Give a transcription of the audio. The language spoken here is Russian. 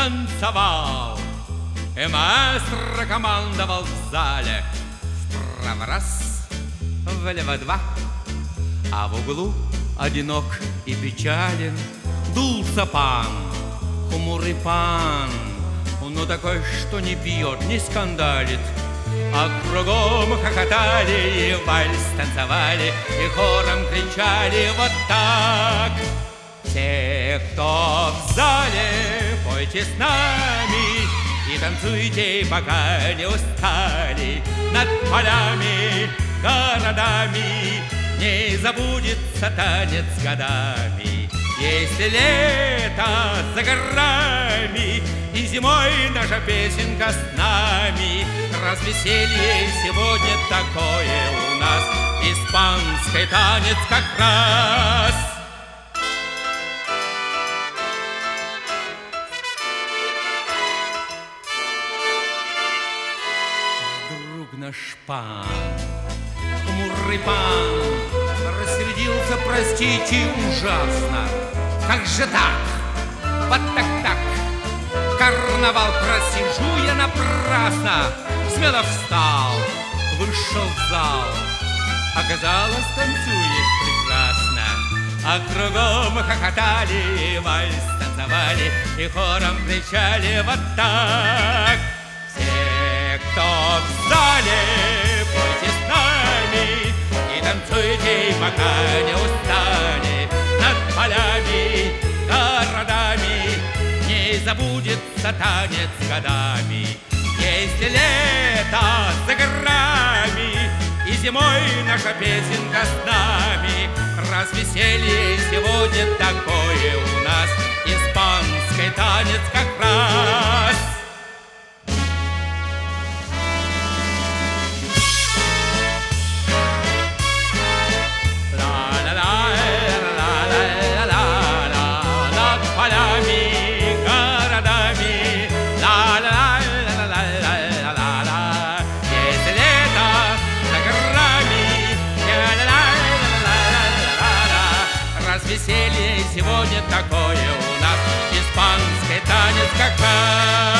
танцевал, и маэстро командовал в зале. Вправо раз, влево два, а в углу одинок и печален дулся пан, хмурый пан, но такой, что не пьет, не скандалит. А кругом хохотали, и вальс танцевали, и хором кричали вот так. Все, кто в зале, пойте с нами и танцуйте, пока не устали. Над полями, городами не забудется танец годами. Если лето за горами и зимой наша песенка с нами, развеселье сегодня такое у нас, испанский танец как раз. Вдруг наш пан, хмурый пан, рассердился, простите, ужасно. Как же так? Вот так. Карнавал просижу я напрасно. Смело встал, вышел в зал. Оказалось, танцует прекрасно. А кругом хохотали, вальс танцевали, и хором кричали вот так. Все, кто в зале, пойте с нами и танцуйте, пока не устали. Над полями, городами не забудется танец годами. Если лето за горами и зимой наша песенка с нами, развеселье сегодня такое у нас, испанский танец как раз. Веселье сегодня такое у нас, испанский танец как раз.